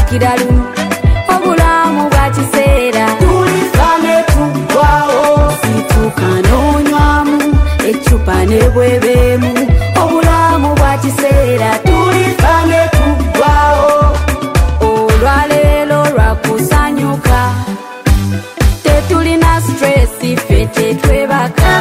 zikira lumu obulamu bwa kiseera tulifane tugwawo situka n'onywamu ecupa ne bwebeemu obulamu bwa kiseera tulifane tugwawo olwaleero lwakusanyuka tetulina stressi ffe tetwebaka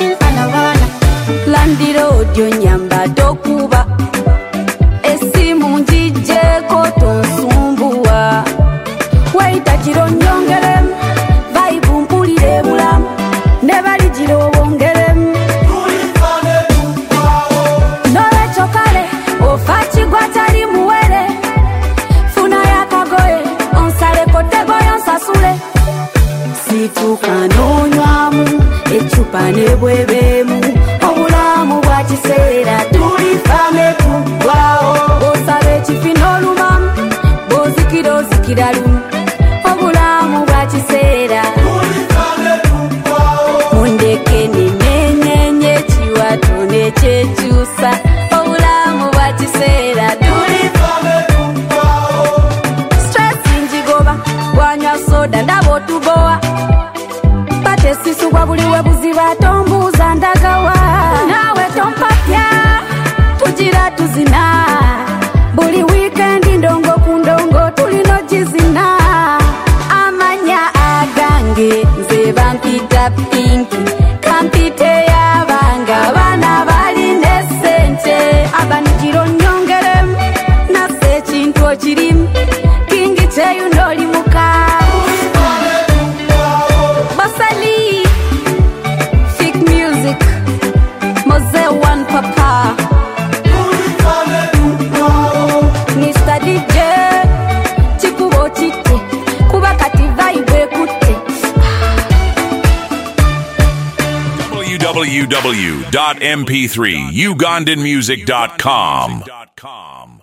landirodio nyamba tokuba esimu njijjeko tonsumbuwa waita kiro nyongeremu vaibu mpulire bulamu ne bali giro bongeremu n'olwekyo kale ofa kigwa tali muwere funa yakagoye onsaleko tegoyo nsasule situka n'onywamu ecupa ne bwebeemu obulamu bwa kiseera tulifane tugwawo bw'osaba ekifi n'olumamu bw'ozikira ozikira lumu obulamu bwa kiseera tulifane tugwawo mundeke nenenyenye ekiwato n'ekyekyusa obulamu bwa kiseera tulifane tugwawo stress njigoba bwanywa soda ndaba otubowa batesisubwa buli we buziba tombuuza ndagawa naawe tompapya tugira tuzina buli wiikendi ndongo ku ndongo tulina gizina amanya agange nze bampita pinki kampite y'abanga baana balina essente abanikiro nyongeremu nasse ekintu okirimu kingi kyeyu n'oli muka Basali Fake Music Mose One Papa Mr. DJ Chikubo chite kuba kati vibe kutte www.mp3ugandanmusic.com